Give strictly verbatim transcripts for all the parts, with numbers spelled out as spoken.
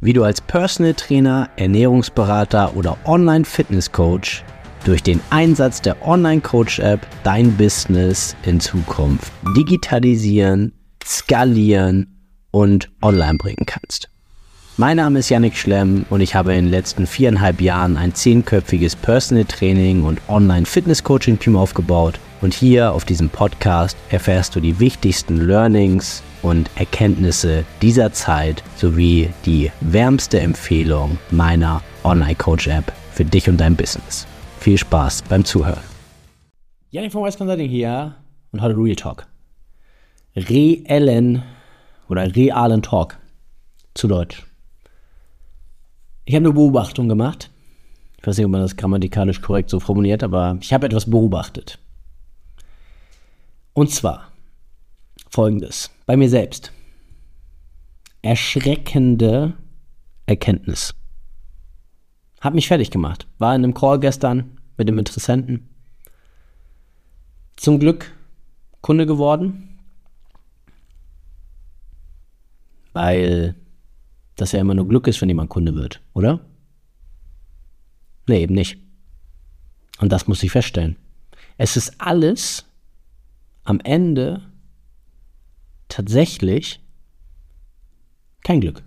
wie du als Personal Trainer, Ernährungsberater oder Online-Fitness-Coach durch den Einsatz der Online-Coach-App dein Business in Zukunft digitalisieren, skalieren und online bringen kannst. Mein Name ist Yannick Schlemm und ich habe in den letzten viereinhalb Jahren ein zehnköpfiges Personal Training und Online-Fitness-Coaching-Team aufgebaut. Und hier auf diesem Podcast erfährst du die wichtigsten Learnings und Erkenntnisse dieser Zeit sowie die wärmste Empfehlung meiner Online-Coach-App für dich und dein Business. Viel Spaß beim Zuhören. Yannick von Wise Consulting hier und heute Real Talk. Reellen oder realen Talk zu Deutsch. Ich habe eine Beobachtung gemacht. Ich weiß nicht, ob man das grammatikalisch korrekt so formuliert, aber ich habe etwas beobachtet. Und zwar Folgendes, bei mir selbst. Erschreckende Erkenntnis. Hat mich fertig gemacht. War in einem Call gestern mit dem Interessenten. Zum Glück Kunde geworden. Weil das ja immer nur Glück ist, wenn jemand Kunde wird, oder? Nee, eben nicht. Und das muss ich feststellen. Es ist alles am Ende tatsächlich kein Glück.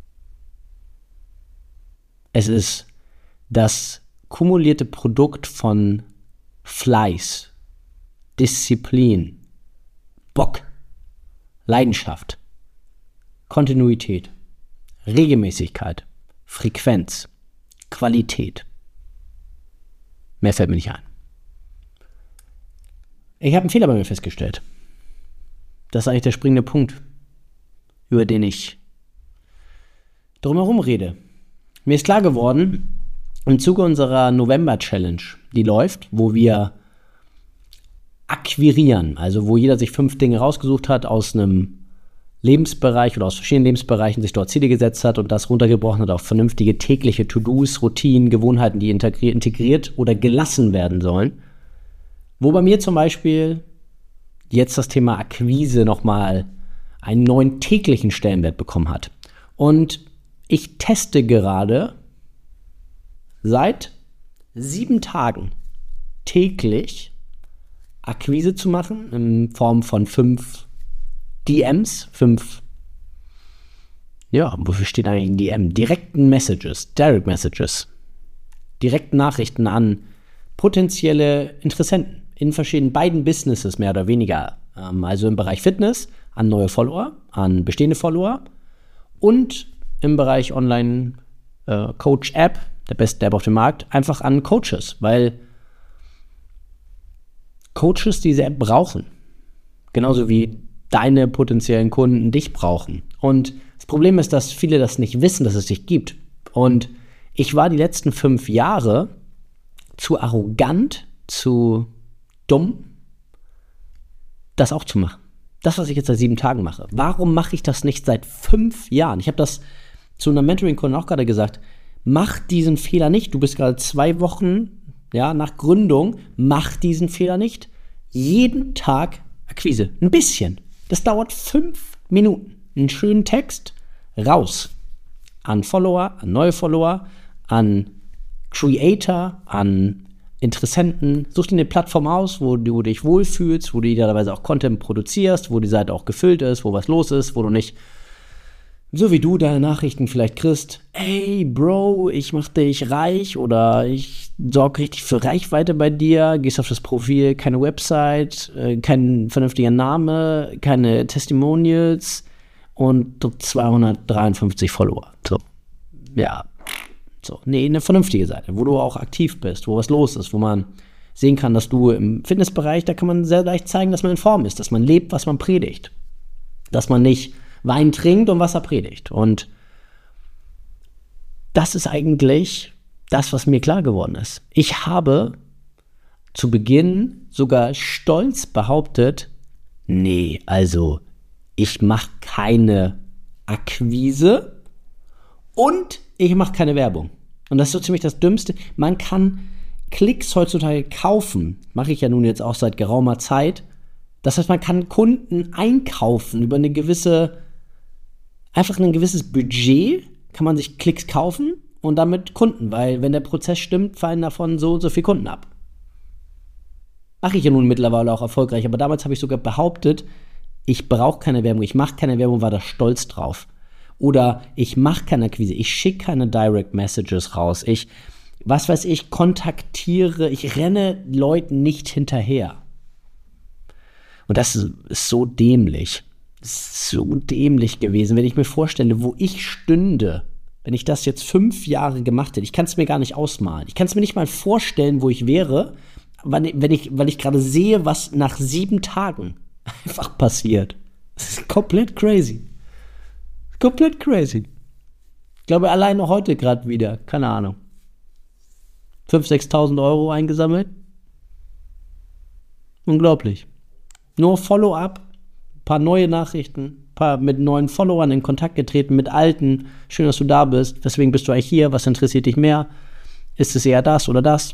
Es ist das kumulierte Produkt von Fleiß, Disziplin, Bock, Leidenschaft, Kontinuität, Regelmäßigkeit, Frequenz, Qualität. Mehr fällt mir nicht ein. Ich habe einen Fehler bei mir festgestellt. Das ist eigentlich der springende Punkt, über den ich drumherum rede. Mir ist klar geworden, im Zuge unserer November-Challenge, die läuft, wo wir akquirieren, also wo jeder sich fünf Dinge rausgesucht hat aus einem Lebensbereich oder aus verschiedenen Lebensbereichen, sich dort Ziele gesetzt hat und das runtergebrochen hat auf vernünftige tägliche To-Dos, Routinen, Gewohnheiten, die integriert, integriert oder gelassen werden sollen. Wo bei mir zum Beispiel jetzt das Thema Akquise nochmal einen neuen täglichen Stellenwert bekommen hat. Und ich teste gerade seit sieben Tagen täglich Akquise zu machen in Form von fünf D Ms, fünf, ja, wofür steht eigentlich ein D M? Direkten Messages, Direct Messages, direkten Nachrichten an potenzielle Interessenten in verschiedenen beiden Businesses mehr oder weniger, ähm, also im Bereich Fitness an neue Follower, an bestehende Follower und im Bereich Online äh, Coach App, der beste App auf dem Markt, einfach an Coaches, weil Coaches diese App brauchen, genauso wie deine potenziellen Kunden dich brauchen. Und das Problem ist, dass viele das nicht wissen, dass es dich gibt. Und ich war die letzten fünf Jahre zu arrogant, zu dumm, das auch zu machen. Das, was ich jetzt seit sieben Tagen mache. Warum mache ich das nicht seit fünf Jahren? Ich habe das zu einer Mentoring-Kunden auch gerade gesagt. Mach diesen Fehler nicht. Du bist gerade zwei Wochen ja, nach Gründung. Mach diesen Fehler nicht. Jeden Tag Akquise. Ein bisschen. Das dauert fünf Minuten. Einen schönen Text raus. An Follower, an neue Follower, an Creator, an Interessenten. Such dir eine Plattform aus, wo du dich wohlfühlst, wo du idealerweise auch Content produzierst, wo die Seite auch gefüllt ist, wo was los ist, wo du nicht, so wie du deine Nachrichten vielleicht kriegst, ey Bro, ich mach dich reich oder ich sorge richtig für Reichweite bei dir, gehst auf das Profil, keine Website, äh, kein vernünftiger Name, keine Testimonials und zweihundertdreiundfünfzig Follower. So, ja, so, nee, eine vernünftige Seite, wo du auch aktiv bist, wo was los ist, wo man sehen kann, dass du im Fitnessbereich, da kann man sehr leicht zeigen, dass man in Form ist, dass man lebt, was man predigt. Dass man nicht Wein trinkt und Wasser predigt. Und das ist eigentlich das, was mir klar geworden ist. Ich habe zu Beginn sogar stolz behauptet, nee, also ich mache keine Akquise und ich mache keine Werbung. Und das ist so ziemlich das Dümmste. Man kann Klicks heutzutage kaufen. Mache ich ja nun jetzt auch seit geraumer Zeit. Das heißt, man kann Kunden einkaufen über eine gewisse, einfach ein gewisses Budget, kann man sich Klicks kaufen und damit Kunden, weil wenn der Prozess stimmt, fallen davon so und so viele Kunden ab. Mache ich ja nun mittlerweile auch erfolgreich, aber damals habe ich sogar behauptet, ich brauche keine Werbung, ich mache keine Werbung, war da stolz drauf. Oder ich mache keine Akquise, ich schicke keine Direct Messages raus, ich, was weiß ich, kontaktiere, ich renne Leuten nicht hinterher. Und das ist so dämlich, das ist so dämlich gewesen, wenn ich mir vorstelle, wo ich stünde, wenn ich das jetzt fünf Jahre gemacht hätte. Ich kann es mir gar nicht ausmalen. Ich kann es mir nicht mal vorstellen, wo ich wäre, wenn ich, weil ich gerade sehe, was nach sieben Tagen einfach passiert. Das ist komplett crazy. Komplett crazy. Ich glaube, alleine heute gerade wieder, keine Ahnung, fünftausend, sechstausend Euro eingesammelt. Unglaublich. Nur Follow-up, ein paar neue Nachrichten, ein paar mit neuen Followern in Kontakt getreten, mit alten. Schön, dass du da bist. Weswegen bist du eigentlich hier? Was interessiert dich mehr? Ist es eher das oder das?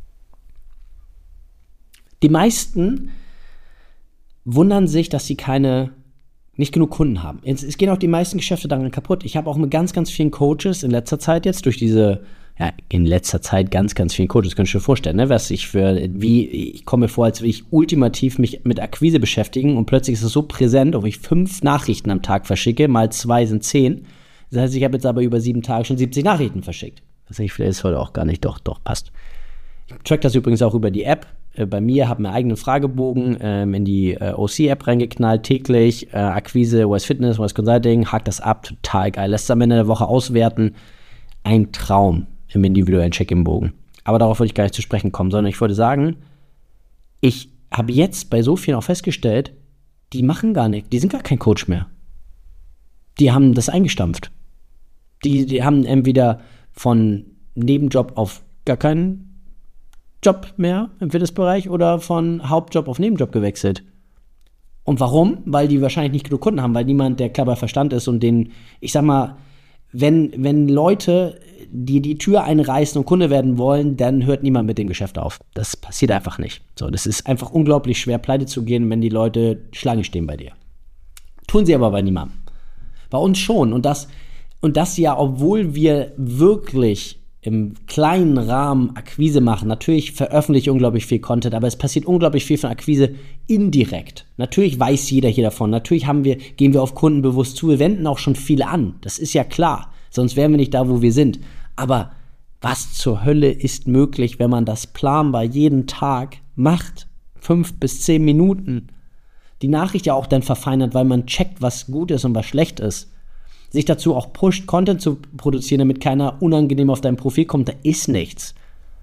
Die meisten wundern sich, dass sie keine, nicht genug Kunden haben. Es, es gehen auch die meisten Geschäfte daran kaputt. Ich habe auch mit ganz, ganz vielen Coaches in letzter Zeit jetzt durch diese, ja, in letzter Zeit ganz, ganz vielen Coaches, könnt ihr euch vorstellen, ne, was ich für, wie, ich komme mir vor, als will ich ultimativ mich mit Akquise beschäftigen und plötzlich ist es so präsent, ob ich fünf Nachrichten am Tag verschicke, mal zwei sind zehn. Das heißt, ich habe jetzt aber über sieben Tage schon siebzig Nachrichten verschickt. Das heißt, vielleicht ist heute auch gar nicht, doch, doch, passt. Ich track das übrigens auch über die App. Bei mir, habe einen eigenen Fragebogen ähm, in die äh, O C-App reingeknallt, täglich, äh, Akquise, Wise Fitness, Wise Consulting, hakt das ab, total geil, lässt es am Ende der Woche auswerten. Ein Traum im individuellen Check-in-Bogen. Aber darauf wollte ich gar nicht zu sprechen kommen, sondern ich wollte sagen, ich habe jetzt bei so vielen auch festgestellt, die machen gar nicht, die sind gar kein Coach mehr. Die haben das eingestampft. Die, die haben entweder von Nebenjob auf gar keinen Job mehr im Fitnessbereich oder von Hauptjob auf Nebenjob gewechselt. Und warum? Weil die wahrscheinlich nicht genug Kunden haben, weil niemand, der klar bei Verstand ist und den, ich sag mal, wenn, wenn Leute, die die Tür einreißen und Kunde werden wollen, dann hört niemand mit dem Geschäft auf. Das passiert einfach nicht. So, das ist einfach unglaublich schwer, pleite zu gehen, wenn die Leute Schlange stehen bei dir. Tun sie aber bei niemandem. Bei uns schon. Und das, und das ja, obwohl wir wirklich im kleinen Rahmen Akquise machen. Natürlich veröffentliche ich unglaublich viel Content, aber es passiert unglaublich viel von Akquise indirekt. Natürlich weiß jeder hier davon. Natürlich haben wir, gehen wir auf Kunden bewusst zu. Wir wenden auch schon viele an. Das ist ja klar. Sonst wären wir nicht da, wo wir sind. Aber was zur Hölle ist möglich, wenn man das planbar jeden Tag macht? Fünf bis zehn Minuten. Die Nachricht ja auch dann verfeinert, weil man checkt, was gut ist und was schlecht ist. Sich dazu auch pusht, Content zu produzieren, damit keiner unangenehm auf dein Profil kommt, da ist nichts.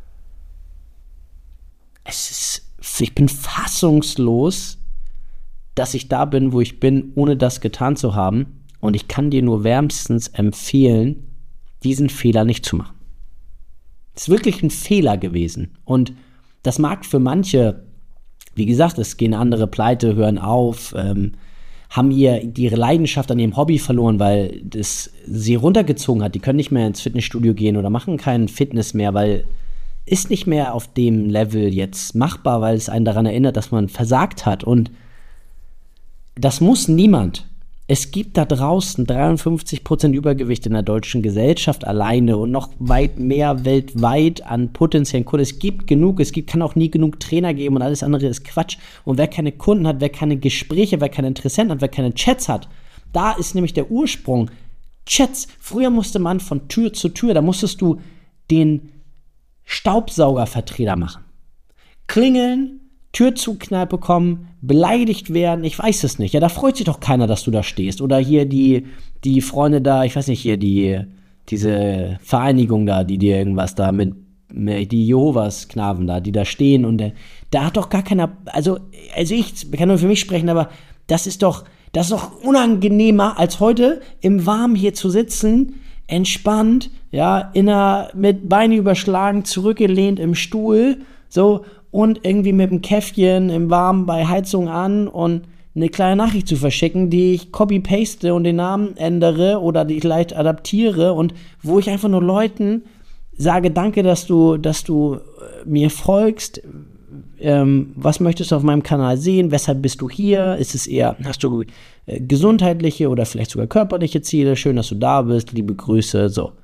Es ist, ich bin fassungslos, dass ich da bin, wo ich bin, ohne das getan zu haben. Und ich kann dir nur wärmstens empfehlen, diesen Fehler nicht zu machen. Es ist wirklich ein Fehler gewesen. Und das mag für manche, wie gesagt, es gehen andere pleite, hören auf, ähm, haben ihr ihre Leidenschaft an ihrem Hobby verloren, weil das sie runtergezogen hat. Die können nicht mehr ins Fitnessstudio gehen oder machen keinen Fitness mehr, weil ist nicht mehr auf dem Level jetzt machbar, weil es einen daran erinnert, dass man versagt hat. Und das muss niemand. Es gibt da draußen dreiundfünfzig Prozent Übergewicht in der deutschen Gesellschaft alleine und noch weit mehr weltweit an potenziellen Kunden. Es gibt genug, es gibt, kann auch nie genug Trainer geben und alles andere ist Quatsch. Und wer keine Kunden hat, wer keine Gespräche, wer keine Interessenten hat, wer keine Chats hat, da ist nämlich der Ursprung. Chats. Früher musste man von Tür zu Tür, da musstest du den Staubsaugervertreter machen. Klingeln, Tür zuknallt bekommen, beleidigt werden, ich weiß es nicht. Ja, da freut sich doch keiner, dass du da stehst. Oder hier die, die Freunde da, ich weiß nicht, hier die, diese Vereinigung da, die dir irgendwas da mit, mit die Jehovas Knaben da, die da stehen und äh, da hat doch gar keiner, also, also ich kann nur für mich sprechen, aber das ist doch, das ist doch unangenehmer, als heute im Warmen hier zu sitzen, entspannt, ja, in einer, mit Beine überschlagen, zurückgelehnt im Stuhl, so, und irgendwie mit dem Käffchen im Warmen bei Heizung an und eine kleine Nachricht zu verschicken, die ich copy-paste und den Namen ändere oder die ich leicht adaptiere und wo ich einfach nur Leuten sage, danke, dass du, dass du mir folgst, ähm, was möchtest du auf meinem Kanal sehen? Weshalb bist du hier? Ist es eher, hast du äh, gesundheitliche oder vielleicht sogar körperliche Ziele? Schön, dass du da bist. Liebe Grüße. So.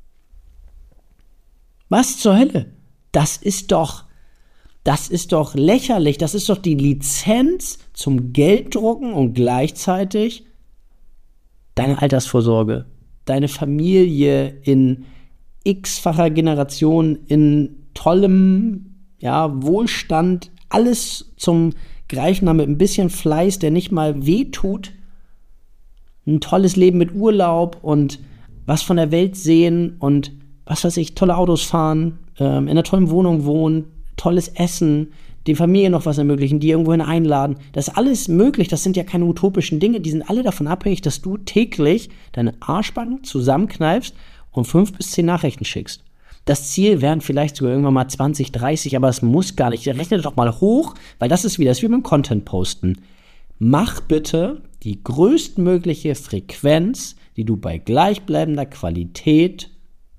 Was zur Hölle? Das ist doch, das ist doch lächerlich. Das ist doch die Lizenz zum Gelddrucken und gleichzeitig deine Altersvorsorge, deine Familie in x-facher Generation, in tollem ja, Wohlstand, alles zum Greifen haben mit ein bisschen Fleiß, der nicht mal wehtut. Ein tolles Leben mit Urlaub und was von der Welt sehen und was weiß ich, tolle Autos fahren, ähm, in einer tollen Wohnung wohnen, tolles Essen, die Familie noch was ermöglichen, die irgendwohin einladen. Das ist alles möglich, das sind ja keine utopischen Dinge, die sind alle davon abhängig, dass du täglich deine Arschbacken zusammenkneifst und fünf bis zehn Nachrichten schickst. Das Ziel wären vielleicht sogar irgendwann mal zwanzig, dreißig, aber es muss gar nicht. Rechne doch mal hoch, weil das ist wieder, das ist wie beim Content posten. Mach bitte die größtmögliche Frequenz, die du bei gleichbleibender Qualität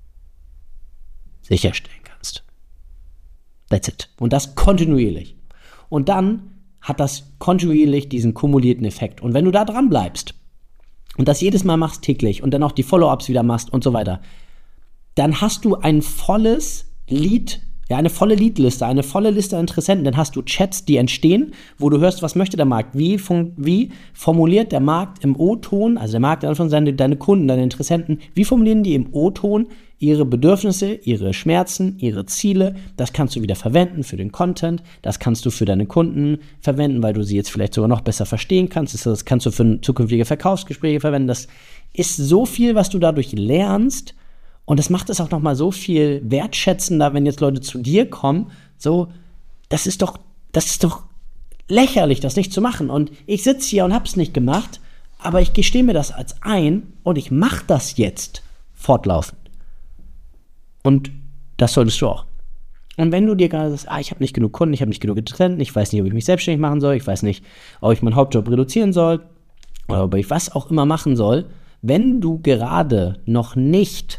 sicherstellen kannst. That's it. Und das kontinuierlich. Und dann hat das kontinuierlich diesen kumulierten Effekt. Und wenn du da dran bleibst und das jedes Mal machst täglich und dann auch die Follow-ups wieder machst und so weiter, dann hast du ein volles Lead, ja, eine volle Leadliste, eine volle Liste an Interessenten. Dann hast du Chats, die entstehen, wo du hörst, was möchte der Markt, wie, fun- wie formuliert der Markt im O-Ton, also der Markt, deine, deine Kunden, deine Interessenten, wie formulieren die im O-Ton ihre Bedürfnisse, ihre Schmerzen, ihre Ziele. Das kannst du wieder verwenden für den Content, das kannst du für deine Kunden verwenden, weil du sie jetzt vielleicht sogar noch besser verstehen kannst. Das kannst du für zukünftige Verkaufsgespräche verwenden. Das ist so viel, was du dadurch lernst. Und das macht es auch noch mal so viel wertschätzender, wenn jetzt Leute zu dir kommen. So, das ist doch, das ist doch lächerlich, das nicht zu machen. Und ich sitze hier und hab's nicht gemacht, aber ich gestehe mir das als ein und ich mache das jetzt fortlaufend. Und das solltest du auch. Und wenn du dir gerade sagst, ah, ich habe nicht genug Kunden, ich habe nicht genug Interessenten, ich weiß nicht, ob ich mich selbstständig machen soll, ich weiß nicht, ob ich meinen Hauptjob reduzieren soll oder ob ich was auch immer machen soll, wenn du gerade noch nicht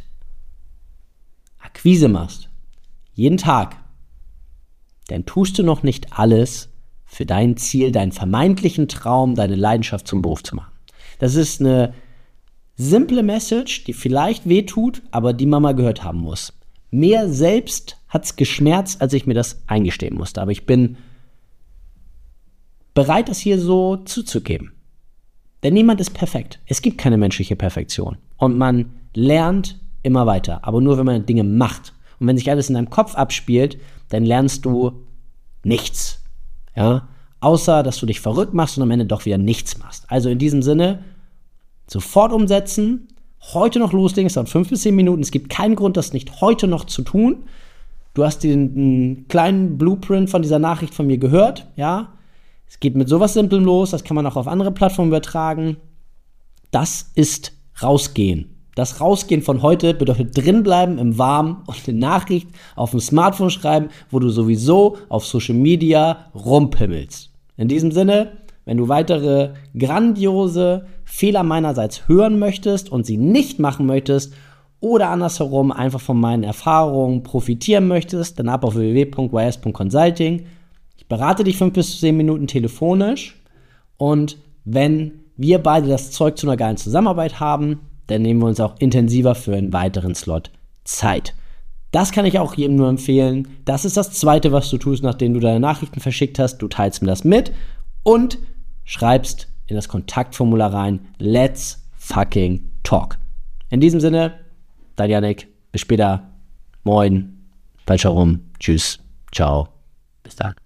Akquise machst, jeden Tag, dann tust du noch nicht alles für dein Ziel, deinen vermeintlichen Traum, deine Leidenschaft zum Beruf zu machen. Das ist eine simple Message, die vielleicht wehtut, aber die man mal gehört haben muss. Mir selbst hat es geschmerzt, als ich mir das eingestehen musste, aber ich bin bereit, das hier so zuzugeben. Denn niemand ist perfekt. Es gibt keine menschliche Perfektion. Und man lernt immer weiter, aber nur, wenn man Dinge macht. Und wenn sich alles in deinem Kopf abspielt, dann lernst du nichts. Ja? Außer, dass du dich verrückt machst und am Ende doch wieder nichts machst. Also in diesem Sinne, sofort umsetzen, heute noch loslegen, es dauert fünf bis zehn Minuten, es gibt keinen Grund, das nicht heute noch zu tun. Du hast den, den kleinen Blueprint von dieser Nachricht von mir gehört, ja. Es geht mit sowas Simplem los, das kann man auch auf andere Plattformen übertragen. Das ist rausgehen. Das Rausgehen von heute bedeutet drinbleiben im Warmen und eine Nachricht auf dem Smartphone schreiben, wo du sowieso auf Social Media rumpimmelst. In diesem Sinne, wenn du weitere grandiose Fehler meinerseits hören möchtest und sie nicht machen möchtest oder andersherum einfach von meinen Erfahrungen profitieren möchtest, dann ab auf w w w punkt y s punkt consulting. Ich berate dich fünf bis zehn Minuten telefonisch und wenn wir beide das Zeug zu einer geilen Zusammenarbeit haben, dann nehmen wir uns auch intensiver für einen weiteren Slot Zeit. Das kann ich auch jedem nur empfehlen. Das ist das Zweite, was du tust, nachdem du deine Nachrichten verschickt hast. Du teilst mir das mit und schreibst in das Kontaktformular rein, let's fucking talk. In diesem Sinne, dein Yannick, bis später, moin, falsch herum, tschüss, ciao, bis dann.